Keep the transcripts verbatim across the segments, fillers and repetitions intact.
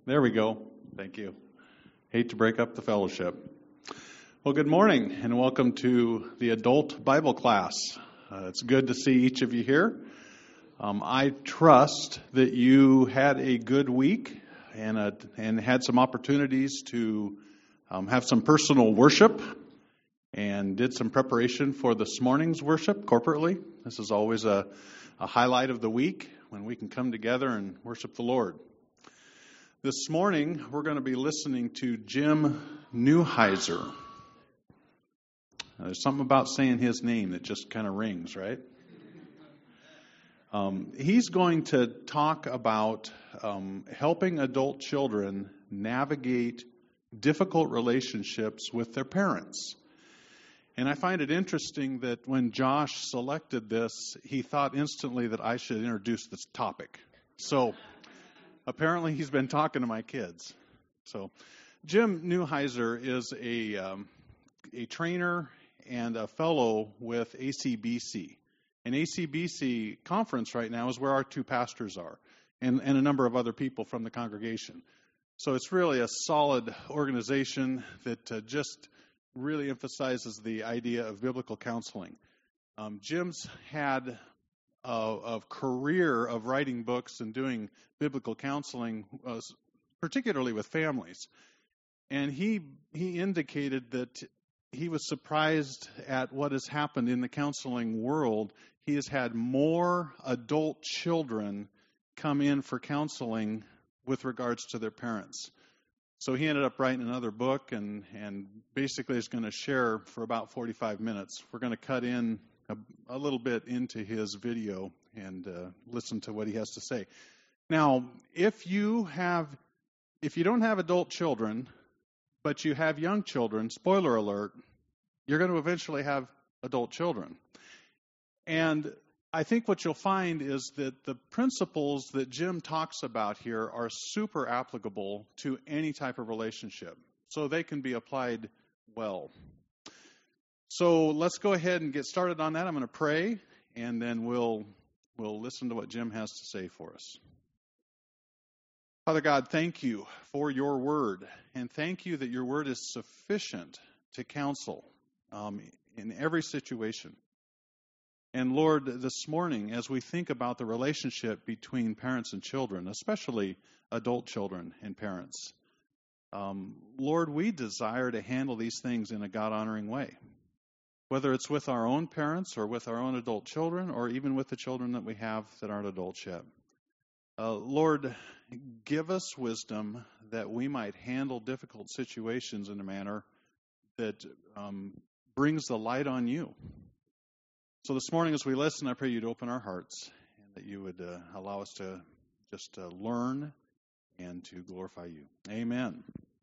There we go. Thank you. Hate to break up the fellowship. Well, good morning and welcome to the adult Bible class. Uh, it's good to see each of you here. Um, I trust that you had a good week and a, and had some opportunities to um, have some personal worship and did some preparation for this morning's worship corporately. This is always a, a highlight of the week when we can come together and worship the Lord. This morning, we're going to be listening to Jim Neuheiser. There's something about saying his name that just kind of rings, right? Um, he's going to talk about um, helping adult children navigate difficult relationships with their parents. And I find it interesting that when Josh selected this, he thought instantly that I should introduce this topic. So apparently he's been talking to my kids. So Jim Neuheiser is a um, a trainer and a fellow with A C B C. An A C B C conference right now is where our two pastors are and, and a number of other people from the congregation. So it's really a solid organization that uh, just really emphasizes the idea of biblical counseling. Um, Jim's had a, a career of writing books and doing biblical counseling, uh, particularly with families. And he he indicated that he was surprised at what has happened in the counseling world. He has had more adult children come in for counseling with regards to their parents. So he ended up writing another book and, and basically is going to share for about forty-five minutes. We're going to cut in a, a little bit into his video and uh, listen to what he has to say. Now, if you have, if you don't have adult children, but you have young children, spoiler alert, you're going to eventually have adult children. And I think what you'll find is that the principles that Jim talks about here are super applicable to any type of relationship. So they can be applied well. So let's go ahead and get started on that. I'm going to pray, and then we'll we'll listen to what Jim has to say for us. Father God, thank you for your word, and thank you that your word is sufficient to counsel um, in every situation. And Lord, this morning, as we think about the relationship between parents and children, especially adult children and parents, um, Lord, we desire to handle these things in a God-honoring way, whether it's with our own parents or with our own adult children or even with the children that we have that aren't adults yet. Uh, Lord, give us wisdom that we might handle difficult situations in a manner that um, brings the light on you. So this morning as we listen, I pray you'd open our hearts and that you would uh, allow us to just uh, learn and to glorify you. Amen.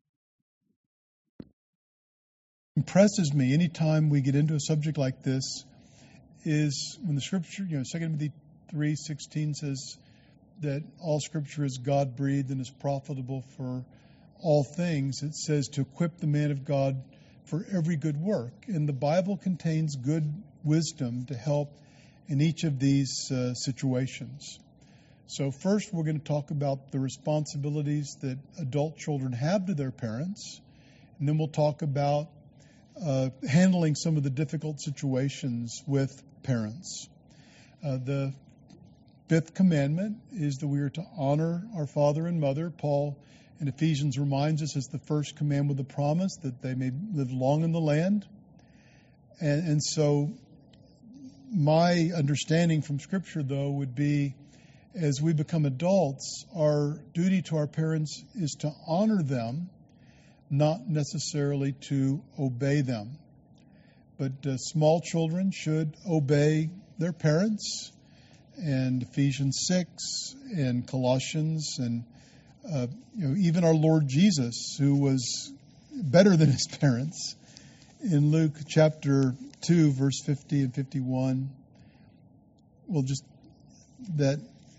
Impresses me anytime we get into a subject like this is when the scripture, you know, Second Timothy three sixteen says that all scripture is God-breathed and is profitable for all things. It says to equip the man of God for every good work. And the Bible contains good wisdom to help in each of these uh, situations. So first we're going to talk about the responsibilities that adult children have to their parents. And then we'll talk about uh, handling some of the difficult situations with parents. Uh, the fifth commandment is that we are to honor our father and mother. Paul in Ephesians reminds us as the first commandment with the promise that they may live long in the land. And, and so my understanding from Scripture, though, would be as we become adults, our duty to our parents is to honor them, not necessarily to obey them. But uh, small children should obey their parents. And Ephesians six and Colossians and uh, you know, even our Lord Jesus, who was better than his parents, in Luke chapter two, verse fifty and fifty-one, well, just that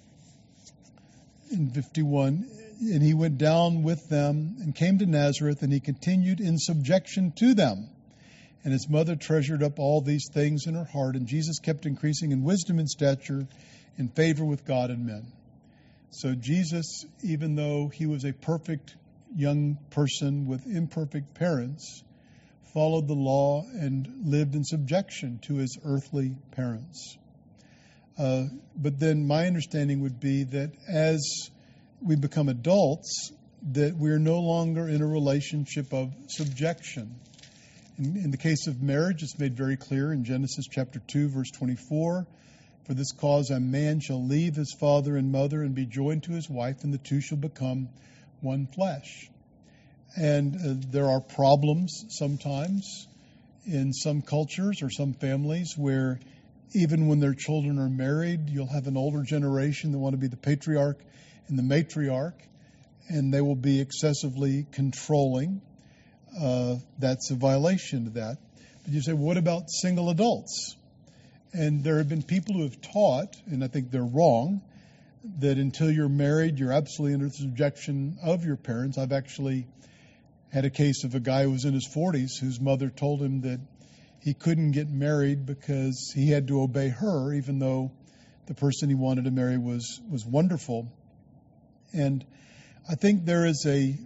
in fifty-one, and he went down with them and came to Nazareth, and he continued in subjection to them. And his mother treasured up all these things in her heart, and Jesus kept increasing in wisdom and stature, in favor with God and men. So Jesus, even though he was a perfect young person with imperfect parents, followed the law and lived in subjection to his earthly parents. Uh, but then my understanding would be that as we become adults, that we're no longer in a relationship of subjection. In, in the case of marriage, it's made very clear in Genesis chapter two, verse twenty-four, "For this cause a man shall leave his father and mother and be joined to his wife, and the two shall become one flesh." And uh, there are problems sometimes in some cultures or some families where even when their children are married, you'll have an older generation that want to be the patriarch and the matriarch, and they will be excessively controlling. Uh, that's a violation of that. But you say, well, what about single adults? And there have been people who have taught, and I think they're wrong, that until you're married, you're absolutely under the subjection of your parents. I've actually had a case of a guy who was in his forties whose mother told him that he couldn't get married because he had to obey her, even though the person he wanted to marry was, was wonderful. And I think there is a,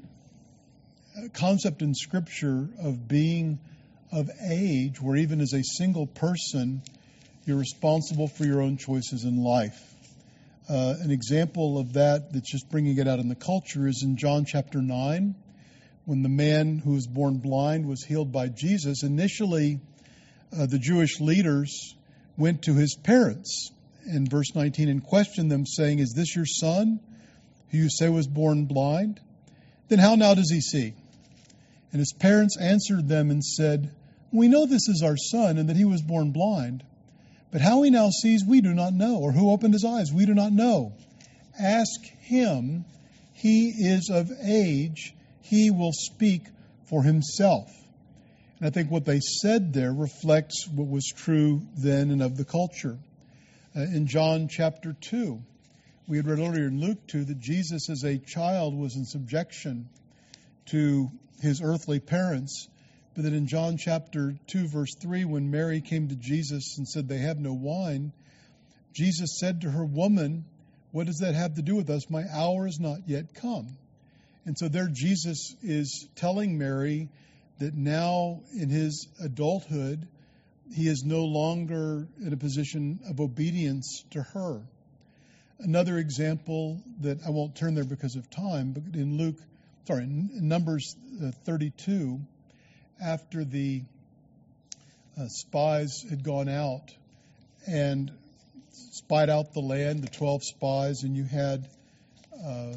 a concept in Scripture of being of age where even as a single person, you're responsible for your own choices in life. Uh, an example of that that's just bringing it out in the culture is in John chapter nine, when the man who was born blind was healed by Jesus. Initially, uh, the Jewish leaders went to his parents in verse nineteen and questioned them, saying, "Is this your son, who you say was born blind? Then how now does he see?" And his parents answered them and said, "We know this is our son, and that he was born blind. But how he now sees, we do not know, or who opened his eyes, we do not know. Ask him, he is of age, he will speak for himself." And I think what they said there reflects what was true then and of the culture. Uh, in John chapter two, we had read earlier in Luke two that Jesus as a child was in subjection to his earthly parents. But that in John chapter two, verse three, when Mary came to Jesus and said, "They have no wine," Jesus said to her, "Woman, what does that have to do with us? My hour is not yet come." And so there Jesus is telling Mary that now in his adulthood, he is no longer in a position of obedience to her. Another example that I won't turn there because of time, but in Luke, sorry, in Numbers thirty-two, after the uh, spies had gone out and spied out the land, the twelve spies, and you had uh,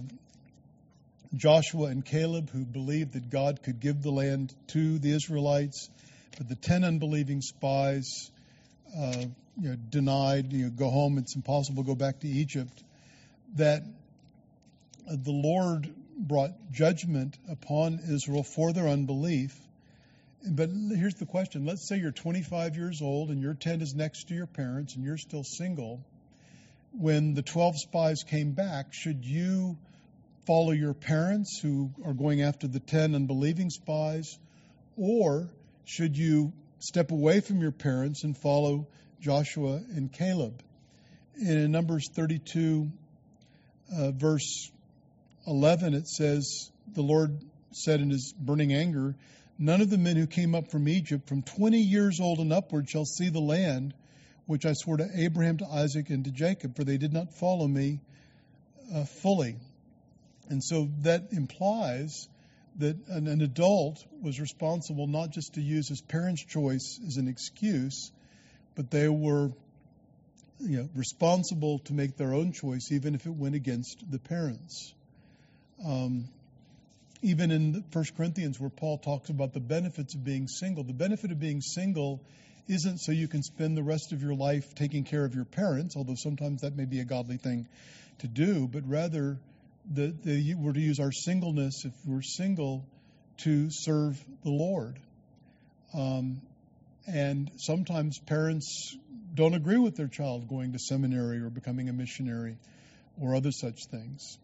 Joshua and Caleb who believed that God could give the land to the Israelites, but the ten unbelieving spies uh, you know, denied, you know, go home, it's impossible to go back to Egypt, that uh, the Lord brought judgment upon Israel for their unbelief. But here's the question. Let's say you're twenty-five years old and your tent is next to your parents and you're still single. When the twelve spies came back, should you follow your parents who are going after the ten unbelieving spies, or should you step away from your parents and follow Joshua and Caleb? In Numbers thirty-two, uh, verse eleven, it says, the Lord said in his burning anger, "None of the men who came up from Egypt from twenty years old and upward shall see the land which I swore to Abraham, to Isaac, and to Jacob, for they did not follow me uh, fully." And so that implies that an, an adult was responsible not just to use his parents' choice as an excuse, but they were you know, responsible to make their own choice, even if it went against the parents. Um, even in First Corinthians, where Paul talks about the benefits of being single, the benefit of being single isn't so you can spend the rest of your life taking care of your parents, although sometimes that may be a godly thing to do, but rather that the, we're to use our singleness, if we're single, to serve the Lord. Um, and sometimes parents don't agree with their child going to seminary or becoming a missionary or other such things.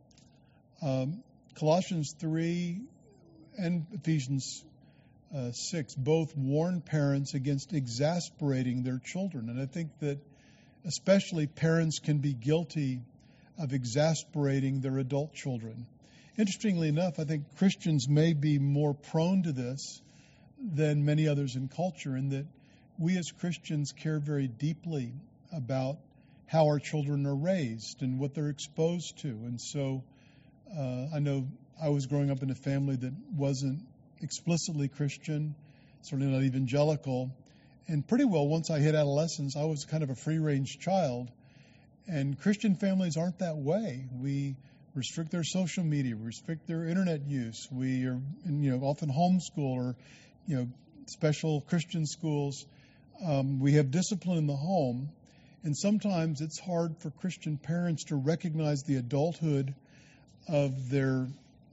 Um, Colossians three and Ephesians uh, six both warn parents against exasperating their children. And I think that especially parents can be guilty of exasperating their adult children. Interestingly enough, I think Christians may be more prone to this than many others in culture, in that we as Christians care very deeply about how our children are raised and what they're exposed to. And so uh, I know I was growing up in a family that wasn't explicitly Christian, certainly not evangelical. And pretty well, once I hit adolescence, I was kind of a free-range child. And Christian families aren't that way. We restrict their social media, we restrict their internet use. We are, you know, often homeschool or, you know, special Christian schools. Um, we have discipline in the home. And sometimes it's hard for Christian parents to recognize the adulthood of their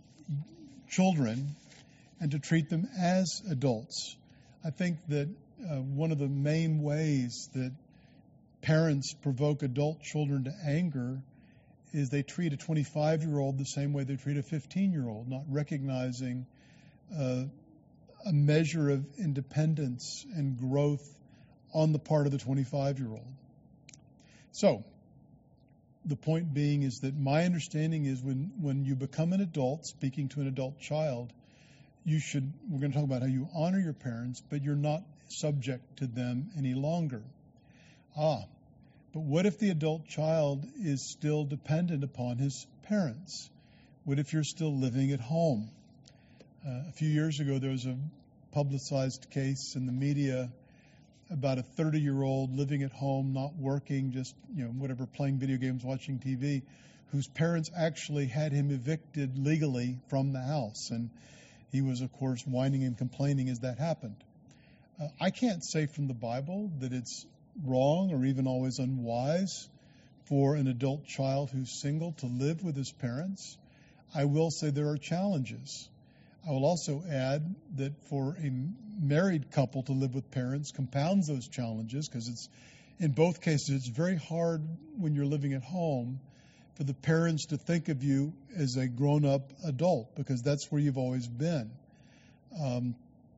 children and to treat them as adults. I think that uh, one of the main ways that parents provoke adult children to anger is they treat a twenty-five-year-old the same way they treat a fifteen-year-old, not recognizing uh, a measure of independence and growth on the part of the twenty-five-year-old. So, the point being is that my understanding is when, when you become an adult, speaking to an adult child, you should, we're going to talk about how you honor your parents, but you're not subject to them any longer. Ah, but what if the adult child is still dependent upon his parents? What if you're still living at home? Uh, a few years ago, there was a publicized case in the media about a thirty-year-old living at home, not working, just, you know, whatever, playing video games, watching T V, whose parents actually had him evicted legally from the house. And he was, of course, whining and complaining as that happened. Uh, I can't say from the Bible that it's wrong or even always unwise for an adult child who's single to live with his parents. I will say there are challenges. I will also add that for a married couple to live with parents compounds those challenges, because it's, in both cases, it's very hard when you're living at home for the parents to think of you as a grown-up adult, because that's where you've always been. Um,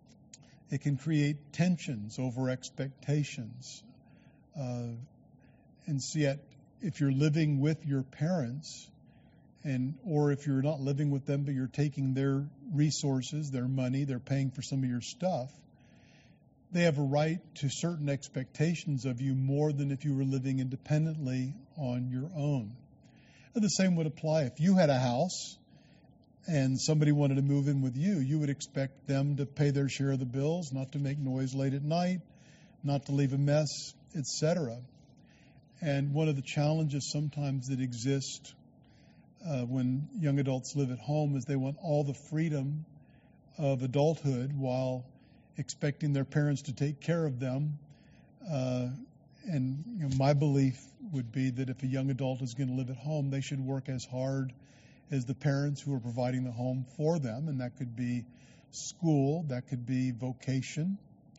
it can create tensions over expectations. Uh, and so yet, if you're living with your parents, and or if you're not living with them but you're taking their resources, their money, they're paying for some of your stuff, they have a right to certain expectations of you more than if you were living independently on your own. And the same would apply if you had a house and somebody wanted to move in with you. You would expect them to pay their share of the bills, not to make noise late at night, not to leave a mess, et cetera. And one of the challenges sometimes that exist Uh, when young adults live at home is they want all the freedom of adulthood while expecting their parents to take care of them. Uh, and you know, my belief would be that if a young adult is going to live at home, they should work as hard as the parents who are providing the home for them. And that could be school, that could be vocation.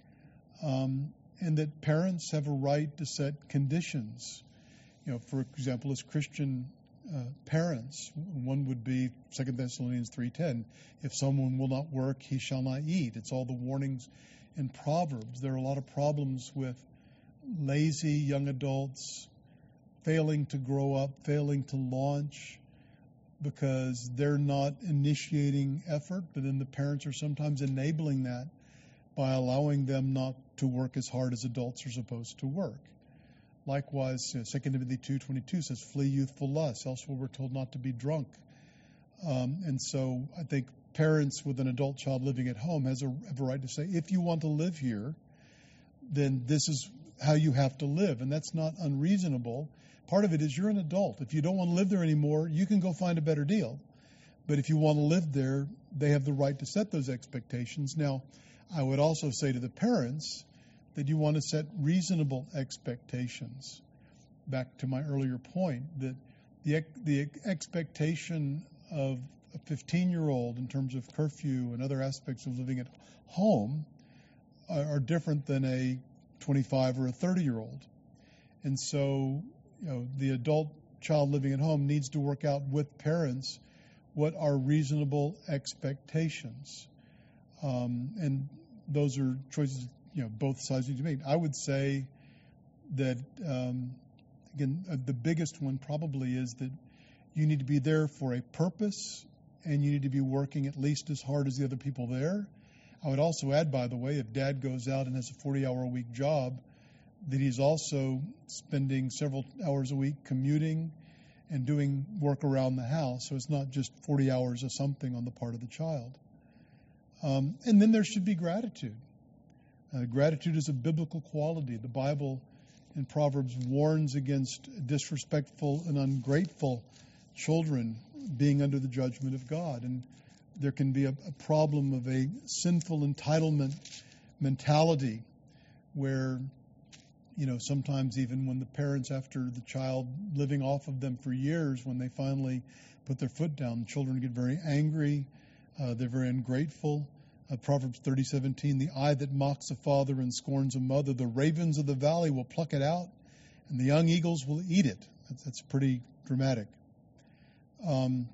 Um, and that parents have a right to set conditions. You know, for example, as Christian Uh, parents, one would be Second Thessalonians three ten. If someone will not work, he shall not eat. It's all the warnings in Proverbs. There are a lot of problems with lazy young adults failing to grow up, failing to launch, because they're not initiating effort, but then the parents are sometimes enabling that by allowing them not to work as hard as adults are supposed to work. Likewise, you know, Second Timothy two twenty-two says, flee youthful lusts, elsewhere we're told not to be drunk. Um, and so I think parents with an adult child living at home has a, have a right to say, if you want to live here, then this is how you have to live. And that's not unreasonable. Part of it is you're an adult. If you don't want to live there anymore, you can go find a better deal. But if you want to live there, they have the right to set those expectations. Now, I would also say to the parents that you want to set reasonable expectations. Back to my earlier point, that the the expectation of a fifteen-year-old in terms of curfew and other aspects of living at home are, are different than a twenty-five or a thirty-year-old. And so, you know, the adult child living at home needs to work out with parents what are reasonable expectations. Um, and those are choices, you know, both sides need to make. I would say that, um, again, uh, the biggest one probably is that You need to be there for a purpose, and you need to be working at least as hard as the other people there. I would also add, by the way, if dad goes out and has a forty-hour-a-week job, that he's also spending several hours a week commuting and doing work around the house. So it's not just forty hours of something on the part of the child. Um, and then there should be gratitude. Uh, gratitude is a biblical quality. The Bible in Proverbs warns against disrespectful and ungrateful children being under the judgment of God. And there can be a, a problem of a sinful entitlement mentality where, you know, sometimes even when the parents, after the child living off of them for years, when they finally put their foot down, the children get very angry. Uh, they're very ungrateful. Uh, Proverbs thirty seventeen, the eye that mocks a father and scorns a mother, the ravens of the valley will pluck it out, and the young eagles will eat it. That's, that's pretty dramatic. Um,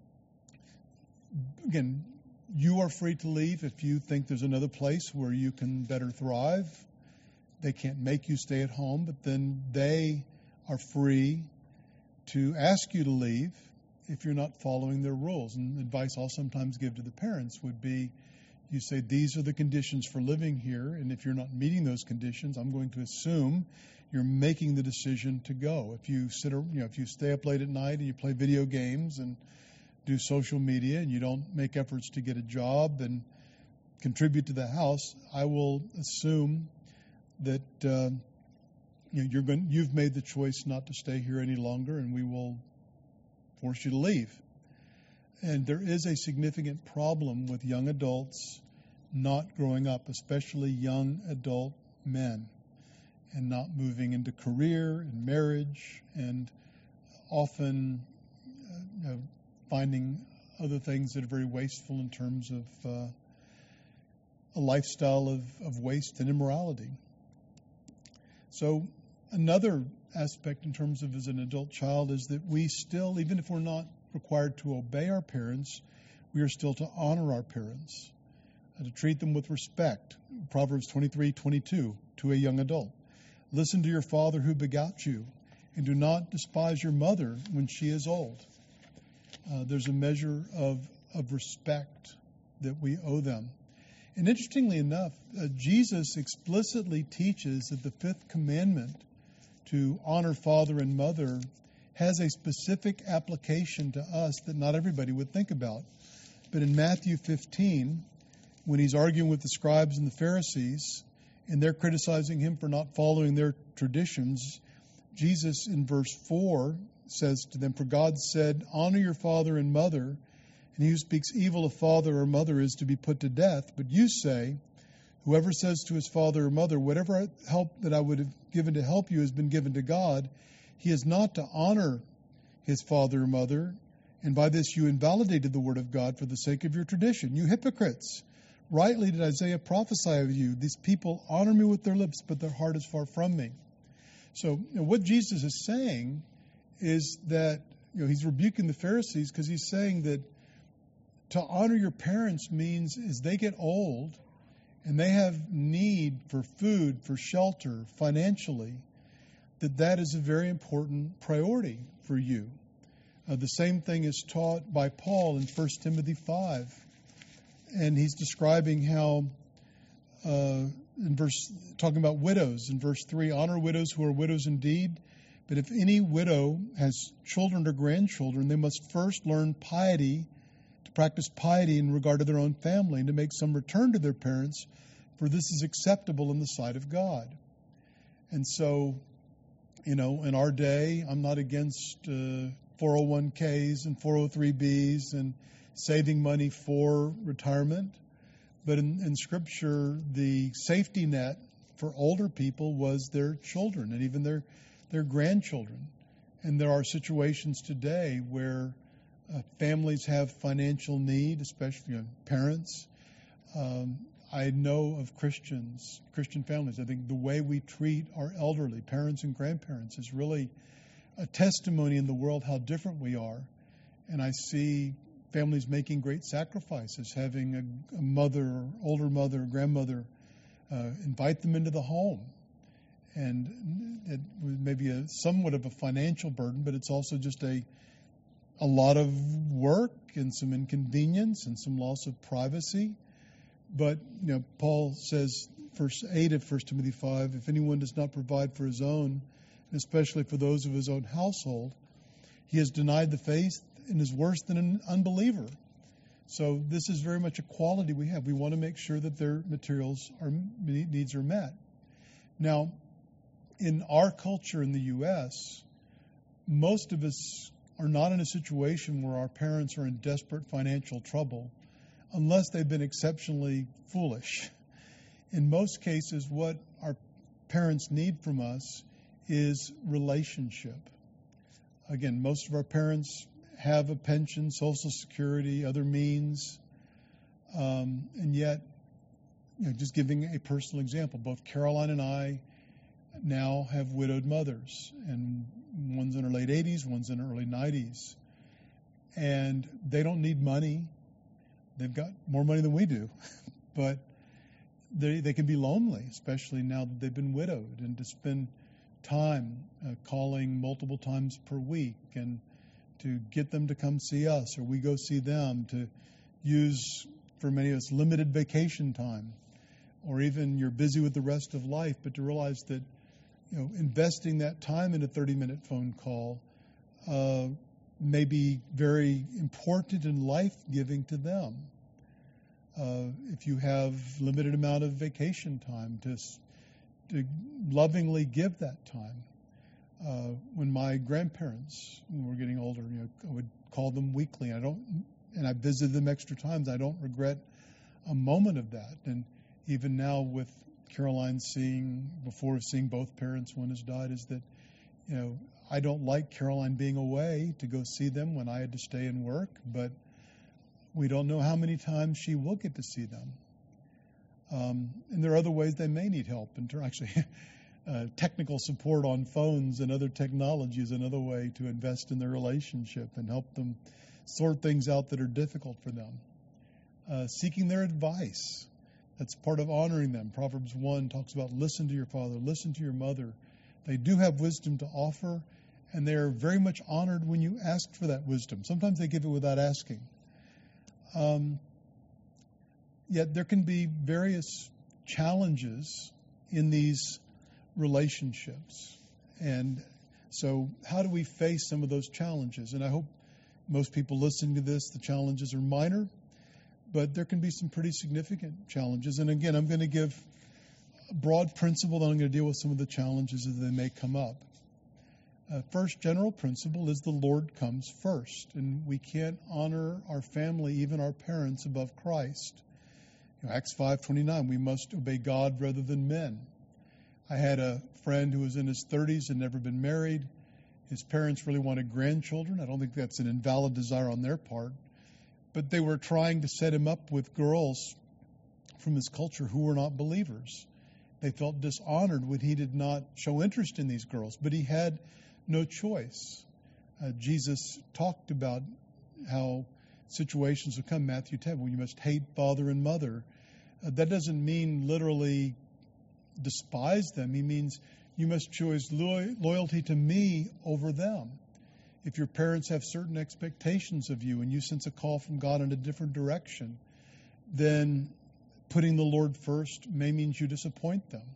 again, you are free to leave if you think there's another place where you can better thrive. They can't make you stay at home, but then they are free to ask you to leave if you're not following their rules. And advice I'll sometimes give to the parents would be, you say, these are the conditions for living here, and if you're not meeting those conditions, I'm going to assume you're making the decision to go. If you sit, you know, if you stay up late at night and you play video games and do social media and you don't make efforts to get a job and contribute to the house, I will assume that uh, you know, you're going, you've made the choice not to stay here any longer, and we will force you to leave. And there is a significant problem with young adults not growing up, especially young adult men, and not moving into career and marriage, and often uh, you know, finding other things that are very wasteful in terms of uh, a lifestyle of, of waste and immorality. So another aspect in terms of as an adult child is that we still, even if we're not required to obey our parents, we are still to honor our parents, and to treat them with respect. Proverbs twenty-three twenty-two, to a young adult. Listen to your father who begot you, and do not despise your mother when she is old. Uh, there's a measure of, of respect that we owe them. And interestingly enough, uh, Jesus explicitly teaches that the fifth commandment to honor father and mother has a specific application to us that not everybody would think about. But in Matthew fifteen, when he's arguing with the scribes and the Pharisees, and they're criticizing him for not following their traditions, Jesus in verse four says to them, for God said, honor your father and mother, and he who speaks evil of father or mother is to be put to death. But you say, whoever says to his father or mother, whatever help that I would have given to help you has been given to God, he is not to honor his father or mother, and by this you invalidated the word of God for the sake of your tradition. You hypocrites! Rightly did Isaiah prophesy of you. These people honor me with their lips, but their heart is far from me. So you know, what Jesus is saying is that you know, he's rebuking the Pharisees because he's saying that to honor your parents means as they get old and they have need for food, for shelter, financially, that that is a very important priority for you. Uh, the same thing is taught by Paul in First Timothy five. And he's describing how, uh, in verse, talking about widows, in verse three, honor widows who are widows indeed. But if any widow has children or grandchildren, they must first learn piety, to practice piety in regard to their own family, and to make some return to their parents, for this is acceptable in the sight of God. And so, you know, in our day, I'm not against uh, four oh one k's and four oh three b's and saving money for retirement. But in, in Scripture, the safety net for older people was their children and even their their grandchildren. And there are situations today where uh, families have financial need, especially you know, parents. Um, I know of Christians, Christian families. I think the way we treat our elderly, parents and grandparents, is really a testimony in the world how different we are. And I see families making great sacrifices, having a, a mother, older mother, grandmother, uh, invite them into the home. And it may be a somewhat of a financial burden, but it's also just a a lot of work and some inconvenience and some loss of privacy. But, you know, Paul says, verse eight of First Timothy five, if anyone does not provide for his own, and especially for those of his own household, he has denied the faith and is worse than an unbeliever. So this is very much a quality we have. We want to make sure that their materials are, needs are met. Now, in our culture in the U S, most of us are not in a situation where our parents are in desperate financial trouble unless they've been exceptionally foolish. In most cases, what our parents need from us is relationship. Again, most of our parents have a pension, Social Security, other means, um, and yet, you know, just giving a personal example, both Caroline and I now have widowed mothers, and one's in her late eighties, one's in her early nineties, and they don't need money. They've got more money than we do, but they they can be lonely, especially now that they've been widowed, and to spend time uh, calling multiple times per week and to get them to come see us or we go see them, to use, for many of us, limited vacation time, or even you're busy with the rest of life, but to realize that, you know, investing that time in a thirty-minute phone call uh, may be very important and life-giving to them. Uh, if you have limited amount of vacation time, to, to lovingly give that time. Uh, when my grandparents were getting older, you know, I would call them weekly. I don't, and I visited them extra times. I don't regret a moment of that. And even now, with Caroline seeing, before seeing both parents, one has died, is that, you know, I don't like Caroline being away to go see them when I had to stay and work, but we don't know how many times she will get to see them. Um, and there are other ways they may need help. In ter- actually, uh, technical support on phones and other technology is another way to invest in their relationship and help them sort things out that are difficult for them. Uh, seeking their advice, that's part of honoring them. Proverbs one talks about listen to your father, listen to your mother. They do have wisdom to offer, and they are very much honored when you ask for that wisdom. Sometimes they give it without asking. Um, yet there can be various challenges in these relationships. And so how do we face some of those challenges? And I hope most people listening to this, the challenges are minor, but there can be some pretty significant challenges. And again, I'm going to give a broad principle, then I'm going to deal with some of the challenges as they may come up. Uh, first general principle is the Lord comes first, and we can't honor our family, even our parents, above Christ. You know, Acts five twenty-nine, we must obey God rather than men. I had a friend who was in his thirties and never been married. His parents really wanted grandchildren. I don't think that's an invalid desire on their part, but they were trying to set him up with girls from his culture who were not believers. They felt dishonored when he did not show interest in these girls, but he had no choice. Uh, Jesus talked about how situations will come, Matthew ten, when you must hate father and mother. Uh, that doesn't mean literally despise them. He means you must choose lo- loyalty to me over them. If your parents have certain expectations of you and you sense a call from God in a different direction, then putting the Lord first may mean you disappoint them.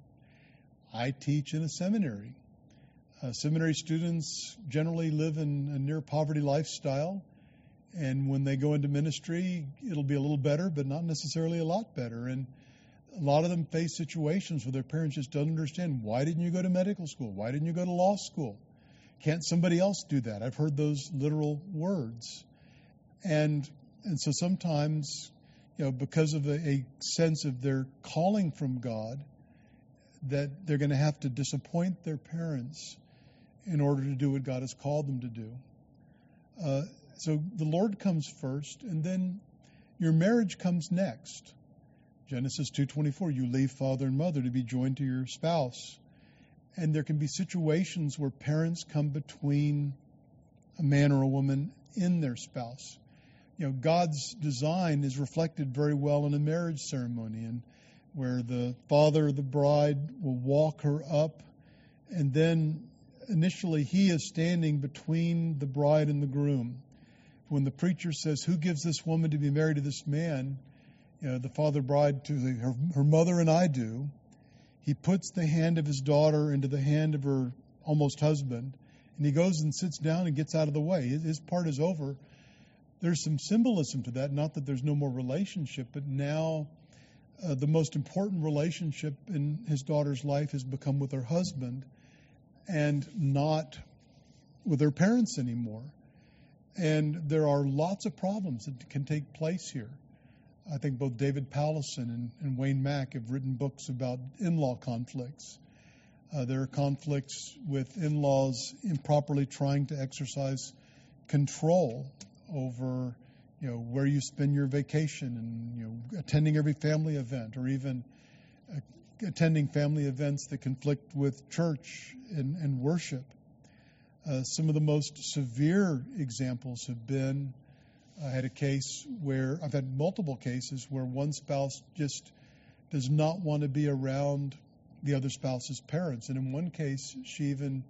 I teach in a seminary. Uh, seminary students generally live in a near poverty lifestyle, and when they go into ministry, it'll be a little better, but not necessarily a lot better. And a lot of them face situations where their parents just don't understand, why didn't you go to medical school? Why didn't you go to law school? Can't somebody else do that? I've heard those literal words. And and so sometimes, you know, because of a, a sense of their calling from God, that they're going to have to disappoint their parents in order to do what God has called them to do. Uh, so the Lord comes first, and then your marriage comes next. Genesis two twenty-four, you leave father and mother to be joined to your spouse. And there can be situations where parents come between a man or a woman in their spouse. You know, God's design is reflected very well in a marriage ceremony, and where the father of the bride will walk her up, and then initially he is standing between the bride and the groom. when the preacher says, "Who gives this woman to be married to this man?" You know, the father bride to the, her, her mother and I do. He puts the hand of his daughter into the hand of her almost husband, and he goes and sits down and gets out of the way. His, his part is over. There's some symbolism to that, not that there's no more relationship, but now uh, the most important relationship in his daughter's life has become with her husband and not with her parents anymore. And there are lots of problems that can take place here. I think both David Powlison and, and Wayne Mack have written books about in-law conflicts. Uh, there are conflicts with in-laws improperly trying to exercise control over, you know, where you spend your vacation and, you know, attending every family event, or even uh, attending family events that conflict with church and, and worship. Uh, some of the most severe examples have been, I had a case where, I've had multiple cases where one spouse just does not want to be around the other spouse's parents. And in one case, she even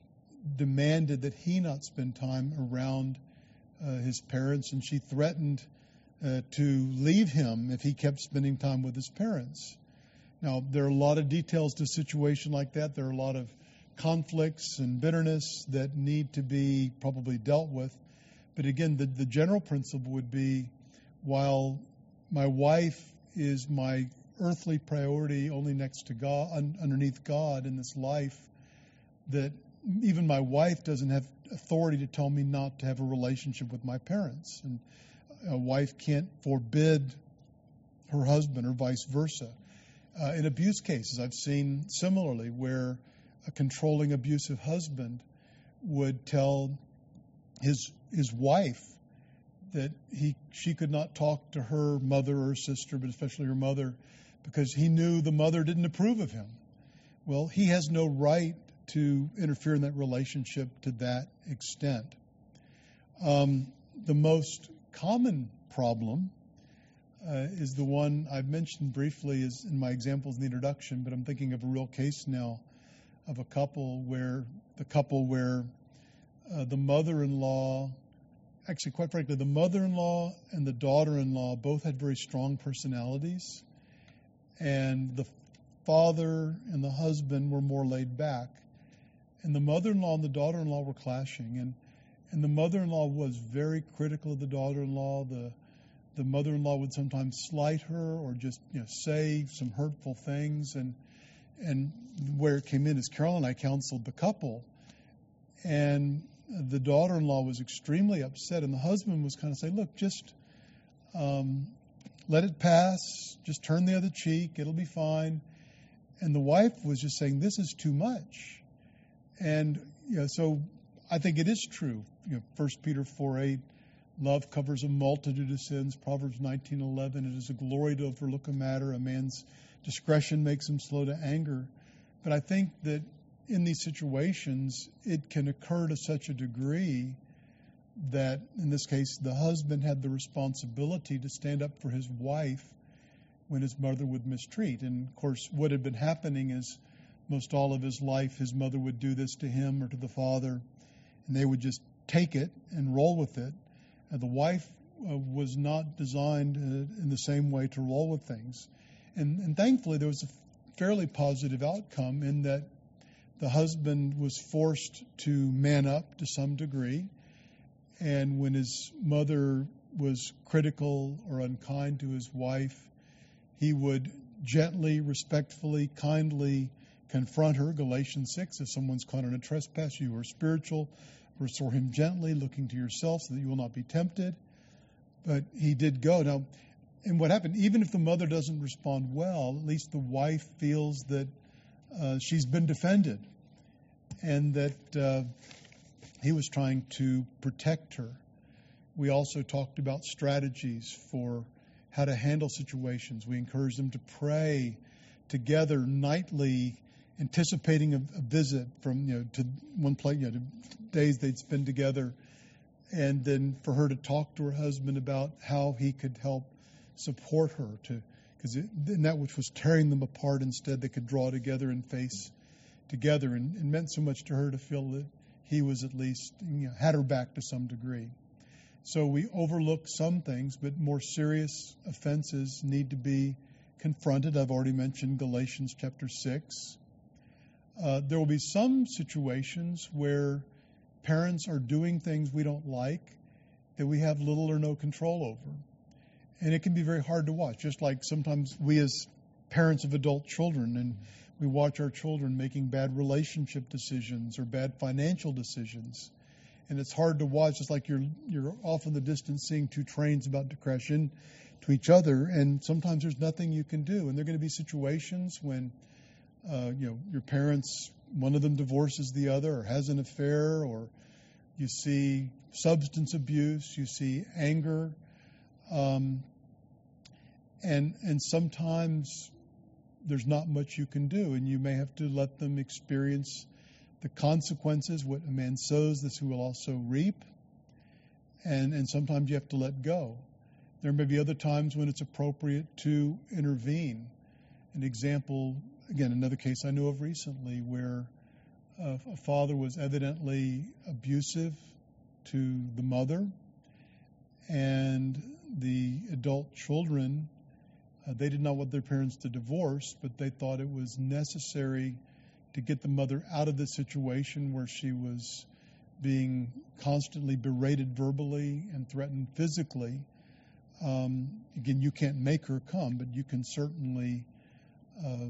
demanded that he not spend time around uh, his parents, and she threatened uh, to leave him if he kept spending time with his parents. Now, there are a lot of details to a situation like that. There are a lot of conflicts and bitterness that need to be probably dealt with. But again, the, the general principle would be, while my wife is my earthly priority only next to God, un, underneath God in this life, that even my wife doesn't have authority to tell me not to have a relationship with my parents. And a wife can't forbid her husband or vice versa. Uh, in abuse cases, I've seen similarly where a controlling, abusive husband would tell his his wife that he she could not talk to her mother or sister, but especially her mother, because he knew the mother didn't approve of him. Well, he has no right to interfere in that relationship to that extent. Um, the most common problem uh, is the one I've mentioned briefly is in my examples in the introduction, but I'm thinking of a real case now of a couple where the couple where uh, the mother-in-law, actually quite frankly, the mother-in-law and the daughter-in-law both had very strong personalities, and the father and the husband were more laid back. And the mother-in-law and the daughter-in-law were clashing, and and the mother-in-law was very critical of the daughter-in-law. The the mother-in-law would sometimes slight her or just, you know, say some hurtful things. And and where it came in is Carol and I counseled the couple, and the daughter-in-law was extremely upset, and the husband was kind of saying, "Look, just um, let it pass. Just turn the other cheek. It'll be fine." And the wife was just saying, "This is too much." And, you know, so I think it is true. You know, First Peter four eight, love covers a multitude of sins. Proverbs nineteen eleven, it is a glory to overlook a matter. A man's discretion makes him slow to anger. But I think that in these situations, it can occur to such a degree that, in this case, the husband had the responsibility to stand up for his wife when his mother would mistreat. And, of course, what had been happening is most all of his life, his mother would do this to him or to the father, and they would just take it and roll with it. And the wife uh, was not designed uh, in the same way to roll with things. And, and thankfully, there was a fairly positive outcome in that the husband was forced to man up to some degree. And when his mother was critical or unkind to his wife, he would gently, respectfully, kindly confront her. Galatians six, if someone's caught in a trespass, you are spiritual. Restore him gently, looking to yourself so that you will not be tempted. But he did go. Now, and what happened, even if the mother doesn't respond well, at least the wife feels that uh, she's been defended and that uh, he was trying to protect her. We also talked about strategies for how to handle situations. We encouraged them to pray together nightly, anticipating a, a visit from, you know, to one place, you know, to days they'd spend together, and then for her to talk to her husband about how he could help support her, to because in that which was tearing them apart, instead they could draw together and face together. And it meant so much to her to feel that he was at least, you know, had her back to some degree. So we overlook some things, but more serious offenses need to be confronted. I've already mentioned Galatians chapter six. Uh, there will be some situations where parents are doing things we don't like that we have little or no control over. And it can be very hard to watch, just like sometimes we as parents of adult children, and we watch our children making bad relationship decisions or bad financial decisions. And it's hard to watch. It's like you're you're off in the distance seeing two trains about to crash into each other, and sometimes there's nothing you can do. And there are going to be situations when uh, you know your parents, one of them divorces the other or has an affair, or you see substance abuse, you see anger, um, and and sometimes there's not much you can do, and you may have to let them experience the consequences. What a man sows, this he will also reap. And and sometimes you have to let go. There may be other times when it's appropriate to intervene. An example, again, another case I know of recently where a, a father was evidently abusive to the mother, and the adult children, uh, they did not want their parents to divorce, but they thought it was necessary to get the mother out of the situation where she was being constantly berated verbally and threatened physically. Um, again, you can't make her come, but you can certainly uh,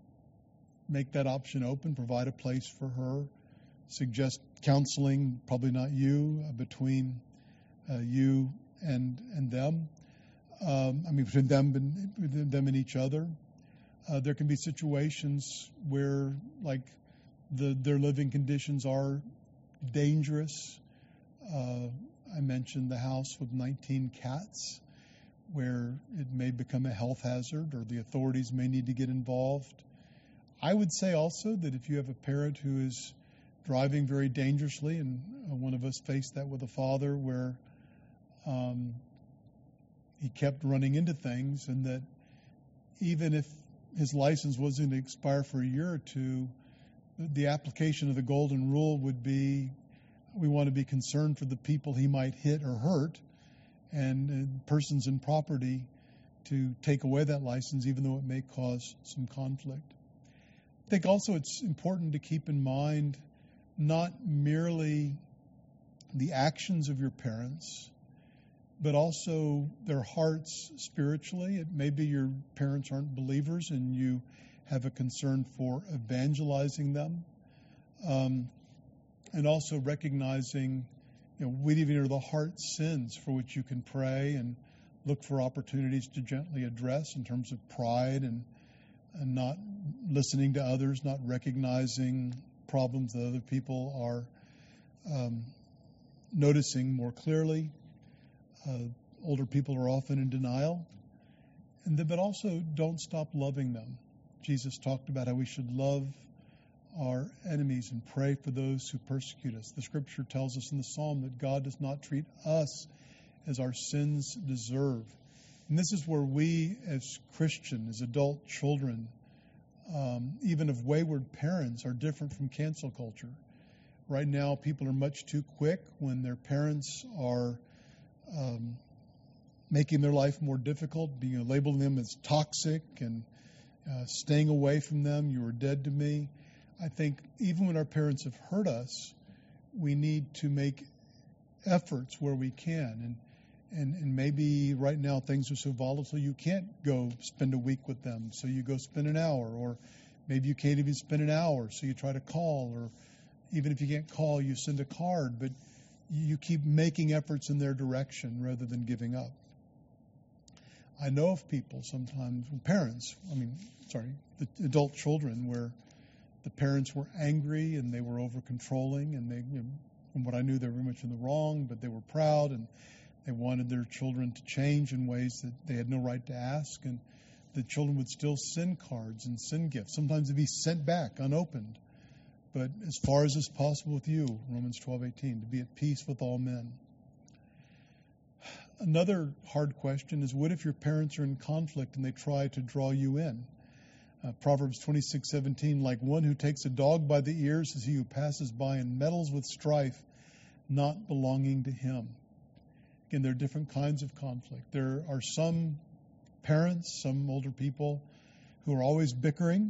make that option open, provide a place for her, suggest counseling, probably not you, uh, between uh, you and and them. Um, I mean, between them and, between them and each other. Uh, there can be situations where, like, the, their living conditions are dangerous. Uh, I mentioned the house with nineteen cats, where it may become a health hazard, or the authorities may need to get involved. I would say also that if you have a parent who is driving very dangerously, and uh, one of us faced that with a father where um, he kept running into things, and that even if his license wasn't to expire for a year or two, the application of the golden rule would be we want to be concerned for the people he might hit or hurt, and uh, persons and property, to take away that license, even though it may cause some conflict. I think also it's important to keep in mind not merely the actions of your parents, but also their hearts spiritually. It may be your parents aren't believers and you have a concern for evangelizing them. Um, and also recognizing, you know, we even are the heart sins for which you can pray and look for opportunities to gently address in terms of pride and, and not listening to others, not recognizing problems that other people are um, noticing more clearly. Uh, older people are often in denial. And then, but also don't stop loving them. Jesus talked about how we should love our enemies and pray for those who persecute us. The scripture tells us in the psalm that God does not treat us as our sins deserve. And this is where we as Christians, as adult children, um, even of wayward parents, are different from cancel culture. Right now, people are much too quick when their parents are Um, making their life more difficult, being labeling them as toxic and uh, staying away from them. You are dead to me. I think even when our parents have hurt us, we need to make efforts where we can. And, and, and maybe right now things are so volatile you can't go spend a week with them, so you go spend an hour. Or maybe you can't even spend an hour, so you try to call. Or even if you can't call, you send a card. But you keep making efforts in their direction rather than giving up. I know of people sometimes, parents, I mean, sorry, the adult children, where the parents were angry and they were over-controlling, and they, you know, from what I knew, they were very much in the wrong, but they were proud and they wanted their children to change in ways that they had no right to ask, and the children would still send cards and send gifts. Sometimes they'd be sent back unopened. But as far as is possible with you, Romans twelve eighteen, to be at peace with all men. Another hard question is, what if your parents are in conflict and they try to draw you in? Uh, Proverbs twenty-six seventeen, like one who takes a dog by the ears is he who passes by and meddles with strife, not belonging to him. And there are different kinds of conflict. There are some parents, some older people, who are always bickering,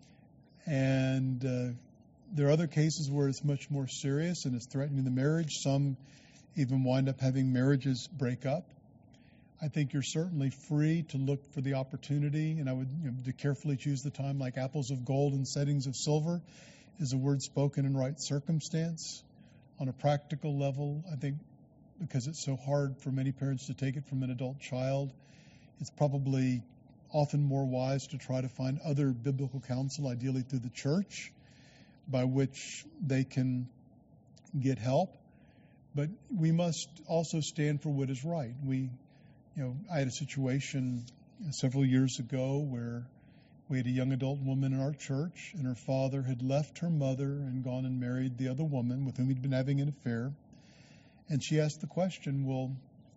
and uh, there are other cases where it's much more serious and it's threatening the marriage. Some even wind up having marriages break up. I think you're certainly free to look for the opportunity, and I would you know, to carefully choose the time. Like apples of gold and settings of silver is a word spoken in right circumstance. On a practical level, I think because it's so hard for many parents to take it from an adult child, it's probably often more wise to try to find other biblical counsel, ideally through the church, by which they can get help. But we must also stand for what is right. We You know, I had a situation several years ago where we had a young adult woman in our church, and her father had left her mother and gone and married the other woman with whom he'd been having an affair. And she asked the question, well,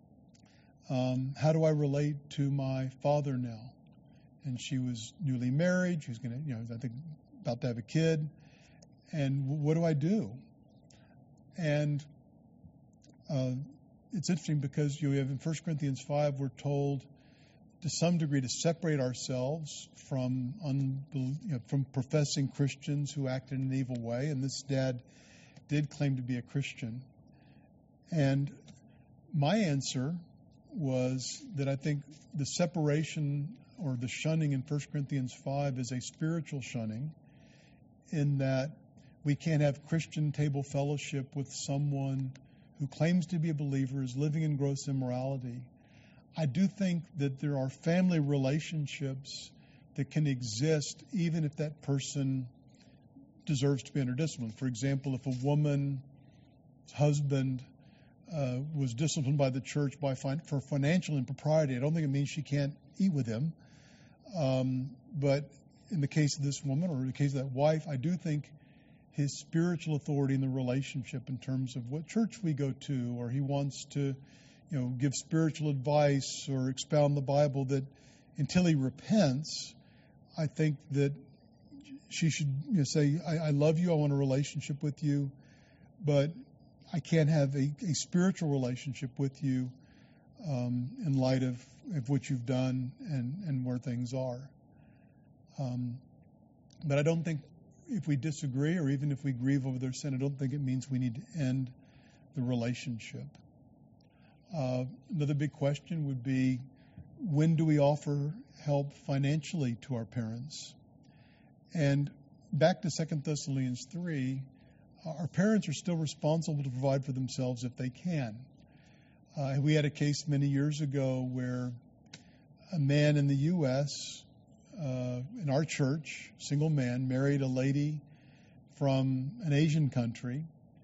um, how do I relate to my father now? And she was newly married. She was going to, you know, I think about to have a kid. And what do I do? And uh, it's interesting because you have in First Corinthians five, we're told to some degree to separate ourselves from unbel- you know, from professing Christians who acted in an evil way. And this dad did claim to be a Christian. And my answer was that I think the separation or the shunning in First Corinthians five is a spiritual shunning, in that we can't have Christian table fellowship with someone who claims to be a believer, is living in gross immorality. I do think that there are family relationships that can exist even if that person deserves to be under discipline. For example, if a woman's husband uh, was disciplined by the church by fin- for financial impropriety, I don't think it means she can't eat with him. Um, but in the case of this woman, or in the case of that wife, I do think his spiritual authority in the relationship in terms of what church we go to, or he wants to, you know, give spiritual advice or expound the Bible, that until he repents, I think that she should you know, say, I, I love you, I want a relationship with you, but I can't have a, a spiritual relationship with you um, in light of, of what you've done and, and where things are. Um, but I don't think if we disagree, or even if we grieve over their sin, I don't think it means we need to end the relationship. Uh, another big question would be, when do we offer help financially to our parents? And back to Second Thessalonians three, our parents are still responsible to provide for themselves if they can. Uh, we had a case many years ago where a man in the U S, uh, in our church, single man, married a lady from an Asian country.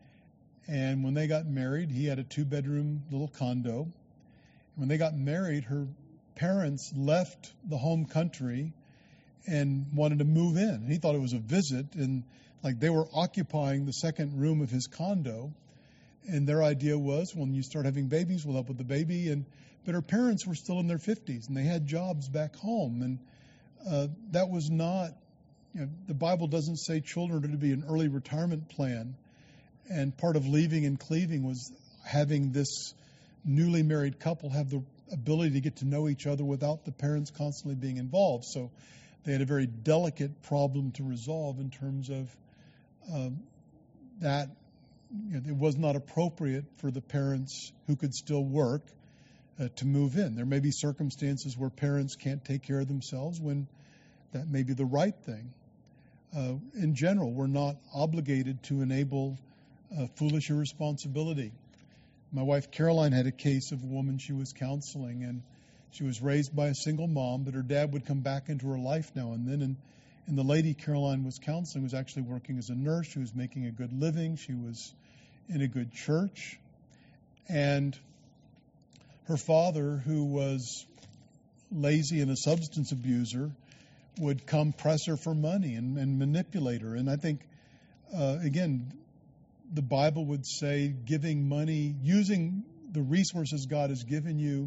And when they got married, he had a two-bedroom little condo. When they got married, her parents left the home country and wanted to move in. And he thought it was a visit, and like they were occupying the second room of his condo. And their idea was, when you start having babies, we'll help with the baby. And but her parents were still in their fifties, and they had jobs back home. And uh, that was not, you know, the Bible doesn't say children are to be an early retirement plan. And part of leaving and cleaving was having this newly married couple have the ability to get to know each other without the parents constantly being involved. So they had a very delicate problem to resolve in terms of uh, that. You know, it was not appropriate for the parents who could still work uh, to move in. There may be circumstances where parents can't take care of themselves when that may be the right thing. Uh, in general, we're not obligated to enable uh, foolish irresponsibility. My wife Caroline had a case of a woman she was counseling, and she was raised by a single mom, but her dad would come back into her life now and then. And, and the lady Caroline was counseling was actually working as a nurse. She was making a good living. She was in a good church. And her father, who was lazy and a substance abuser, would come press her for money and, and manipulate her. And I think, uh, again, the Bible would say giving money, using the resources God has given you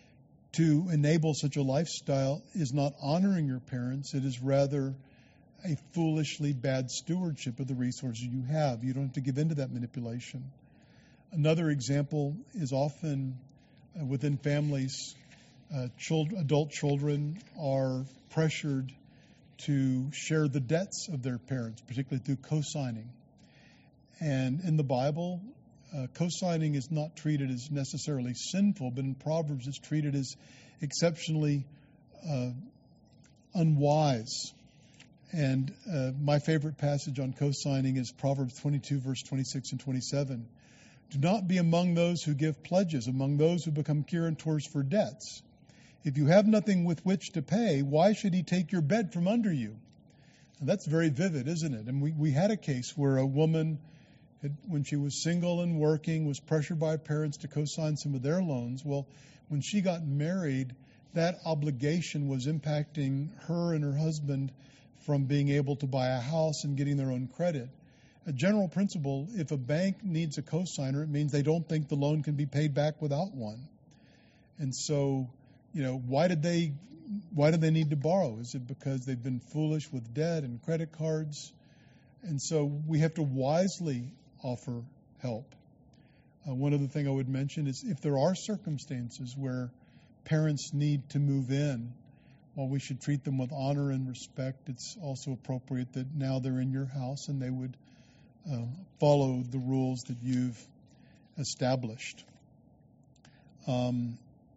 to enable such a lifestyle is not honoring your parents. It is rather a foolishly bad stewardship of the resources you have. You don't have to give in to that manipulation. Another example is often uh, within families, uh, child, adult children are pressured to share the debts of their parents, particularly through co-signing. And in the Bible, uh, co-signing is not treated as necessarily sinful, but in Proverbs it's treated as exceptionally uh, unwise. And uh, my favorite passage on co-signing is Proverbs twenty-two, verse twenty-six and twenty-seven. Do not be among those who give pledges, among those who become guarantors for debts. If you have nothing with which to pay, why should he take your bed from under you? And that's very vivid, isn't it? And we, we had a case where a woman, had, when she was single and working, was pressured by her parents to co-sign some of their loans. Well, when she got married, that obligation was impacting her and her husband from being able to buy a house and getting their own credit. A general principle, if a bank needs a co-signer, it means they don't think the loan can be paid back without one. And so, you know, why did they why do they need to borrow? Is it because they've been foolish with debt and credit cards? And so we have to wisely offer help. Uh, one other thing I would mention is if there are circumstances where parents need to move in, while we should treat them with honor and respect, it's also appropriate that now they're in your house and they would uh, follow the rules that you've established. Um,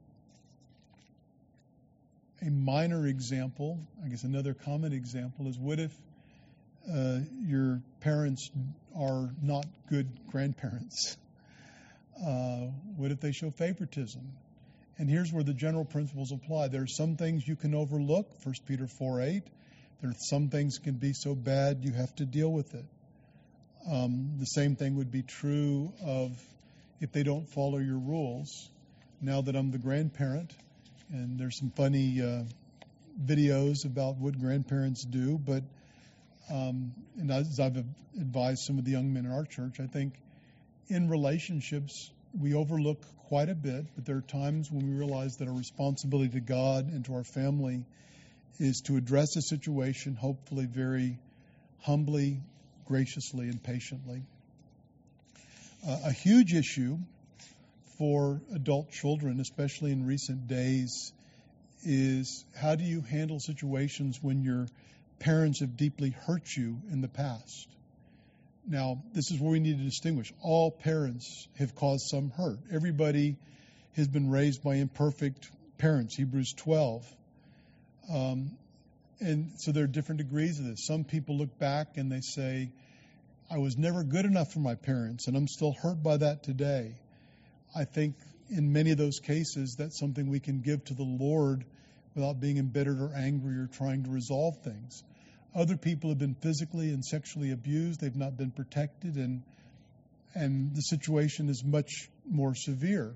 a minor example, I guess another common example, is what if uh, your parents are not good grandparents? Uh, what if they show favoritism? And here's where the general principles apply. There are some things you can overlook, First Peter four eight. There are some things that can be so bad you have to deal with it. Um, the same thing would be true of if they don't follow your rules. Now that I'm the grandparent, and there's some funny uh, videos about what grandparents do, but um, and as I've advised some of the young men in our church, I think in relationships we overlook quite a bit, but there are times when we realize that our responsibility to God and to our family is to address a situation, hopefully very humbly, graciously, and patiently. Uh, a huge issue for adult children, especially in recent days, is how do you handle situations when your parents have deeply hurt you in the past? Now, this is where we need to distinguish. All parents have caused some hurt. Everybody has been raised by imperfect parents, Hebrews twelve. Um, and so there are different degrees of this. Some people look back and they say, I was never good enough for my parents, and I'm still hurt by that today. I think in many of those cases, that's something we can give to the Lord without being embittered or angry or trying to resolve things. Other people have been physically and sexually abused. They've not been protected, and and the situation is much more severe.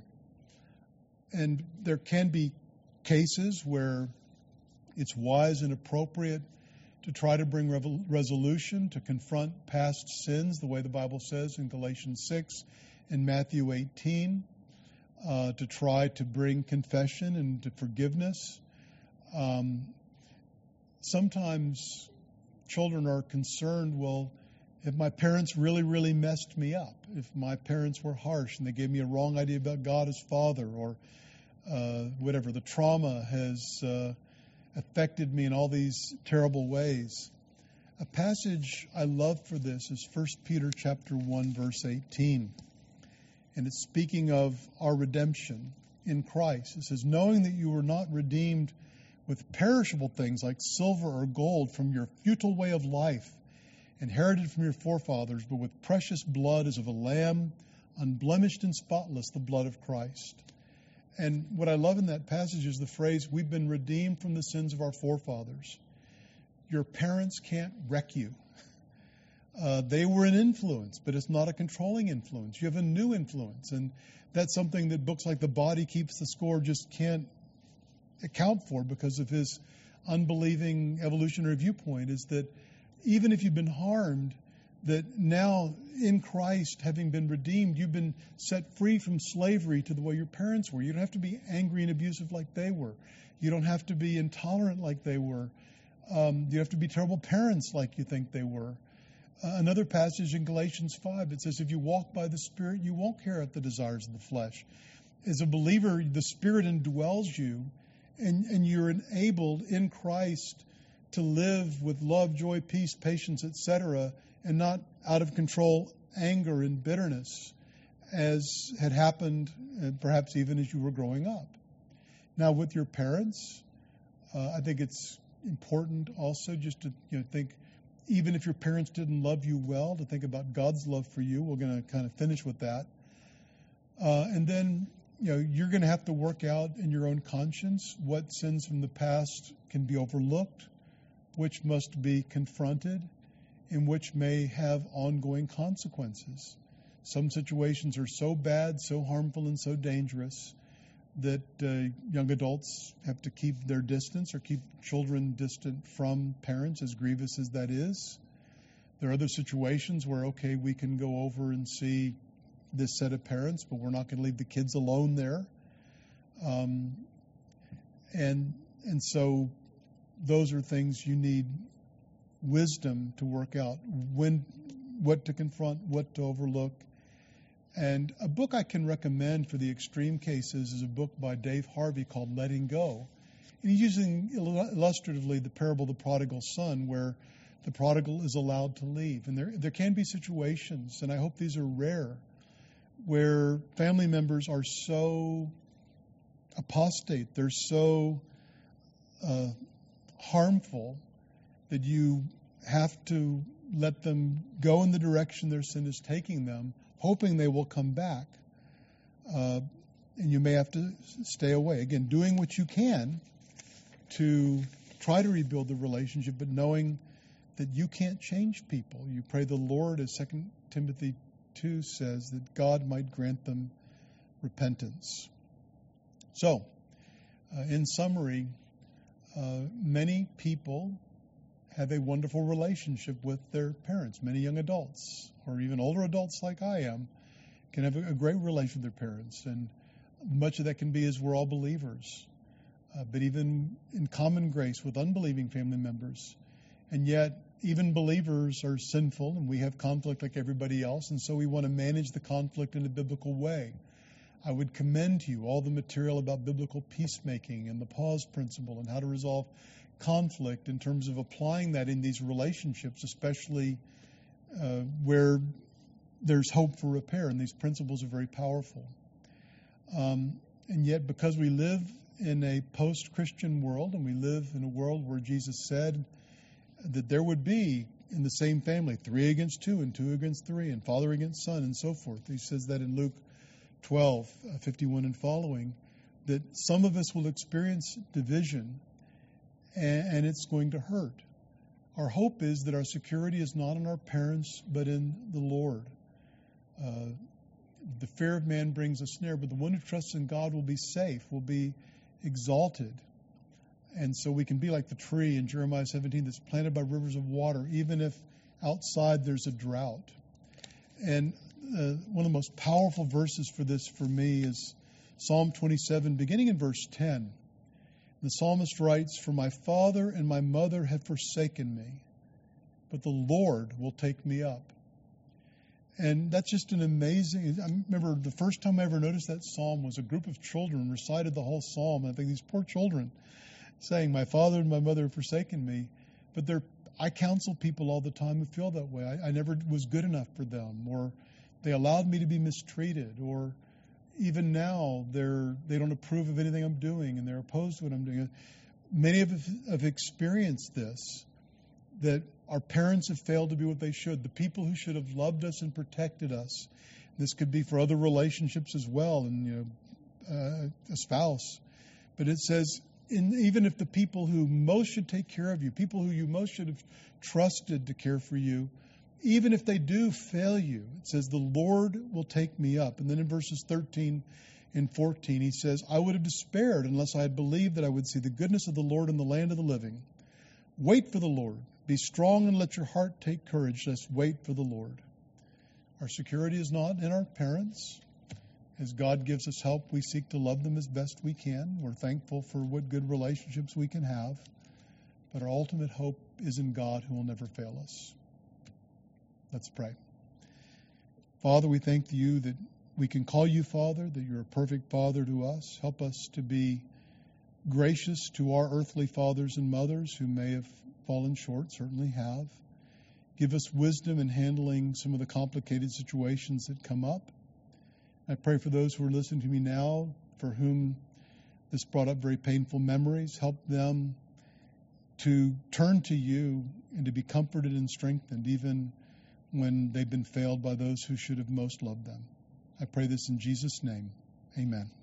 And there can be cases where it's wise and appropriate to try to bring revel- resolution, to confront past sins, the way the Bible says in Galatians six and Matthew eighteen, uh, to try to bring confession and to forgiveness. Um, sometimes children are concerned, well, if my parents really, really messed me up, if my parents were harsh and they gave me a wrong idea about God as Father, or uh, whatever, the trauma has uh, affected me in all these terrible ways. A passage I love for this is First Peter chapter one, verse eighteen. And it's speaking of our redemption in Christ. It says, knowing that you were not redeemed with perishable things like silver or gold from your futile way of life, inherited from your forefathers, but with precious blood as of a lamb, unblemished and spotless, the blood of Christ. And what I love in that passage is the phrase, we've been redeemed from the sins of our forefathers. Your parents can't wreck you. Uh, they were an influence, but it's not a controlling influence. You have a new influence, and that's something that books like The Body Keeps the Score just can't account for because of his unbelieving evolutionary viewpoint, is that even if you've been harmed, that now in Christ, having been redeemed, you've been set free from slavery to the way your parents were. You don't have to be angry and abusive like they were. You don't have to be intolerant like they were. Um, you have to be terrible parents like you think they were. Uh, another passage in Galatians five, it says, if you walk by the Spirit, you won't carry out the desires of the flesh. As a believer, the Spirit indwells you, and, and you're enabled in Christ to live with love, joy, peace, patience, et cetera, and not out of control anger and bitterness, as had happened uh, perhaps even as you were growing up. Now, with your parents, uh, I think it's important also just to you know think, even if your parents didn't love you well, to think about God's love for you. We're going to kind of finish with that. Uh, and then, you know, you're going to have to work out in your own conscience what sins from the past can be overlooked, which must be confronted, and which may have ongoing consequences. Some situations are so bad, so harmful, and so dangerous that uh, young adults have to keep their distance or keep children distant from parents, as grievous as that is. There are other situations where, okay, we can go over and see this set of parents, but we're not going to leave the kids alone there. Um, and and so those are things you need wisdom to work out, when, what to confront, what to overlook. And a book I can recommend for the extreme cases is a book by Dave Harvey called Letting Go. And he's using illustratively the parable of the prodigal son, where the prodigal is allowed to leave. And there there can be situations, and I hope these are rare, where family members are so apostate, they're so uh, harmful, that you have to let them go in the direction their sin is taking them, hoping they will come back. Uh, and you may have to stay away. Again, doing what you can to try to rebuild the relationship, but knowing that you can't change people. You pray the Lord, as Second Timothy two says, that God might grant them repentance. So, uh, in summary, uh, many people have a wonderful relationship with their parents. Many young adults, or even older adults like I am, can have a great relationship with their parents. And much of that can be as we're all believers. Uh, but even in common grace with unbelieving family members. And yet, even believers are sinful, and we have conflict like everybody else, and so we want to manage the conflict in a biblical way. I would commend to you all the material about biblical peacemaking and the pause principle and how to resolve conflict in terms of applying that in these relationships, especially uh, where there's hope for repair, and these principles are very powerful. Um, and yet, because we live in a post-Christian world, and we live in a world where Jesus said that there would be, in the same family, three against two and two against three, and father against son, and so forth. He says that in Luke twelve, fifty-one and following, that some of us will experience division, and it's going to hurt. Our hope is that our security is not in our parents, but in the Lord. Uh, the fear of man brings a snare, but the one who trusts in God will be safe, will be exalted. And so we can be like the tree in Jeremiah seventeen that's planted by rivers of water, even if outside there's a drought. And uh, one of the most powerful verses for this for me is Psalm twenty-seven, beginning in verse ten. The psalmist writes, "For my father and my mother have forsaken me, but the Lord will take me up." And that's just an amazing, I remember the first time I ever noticed that psalm was a group of children recited the whole psalm. And I think these poor children saying, "My father and my mother have forsaken me." But they're, I counsel people all the time who feel that way. I, I never was good enough for them, or they allowed me to be mistreated, or even now they're they don't approve of anything I'm doing, and they're opposed to what I'm doing. Many of us have experienced this, that our parents have failed to be what they should. The people who should have loved us and protected us. This could be for other relationships as well, and you know, uh, a spouse. But it says, in, even if the people who most should take care of you, people who you most should have trusted to care for you, even if they do fail you, it says, the Lord will take me up. And then in verses thirteen and fourteen, he says, "I would have despaired unless I had believed that I would see the goodness of the Lord in the land of the living. Wait for the Lord. Be strong and let your heart take courage. Just wait for the Lord." Our security is not in our parents. As God gives us help, we seek to love them as best we can. We're thankful for what good relationships we can have. But our ultimate hope is in God, who will never fail us. Let's pray. Father, we thank you that we can call you Father, that you're a perfect Father to us. Help us to be gracious to our earthly fathers and mothers who may have fallen short, certainly have. Give us wisdom in handling some of the complicated situations that come up. I pray for those who are listening to me now, for whom this brought up very painful memories. Help them to turn to you and to be comforted and strengthened, even when they've been failed by those who should have most loved them. I pray this in Jesus' name. Amen.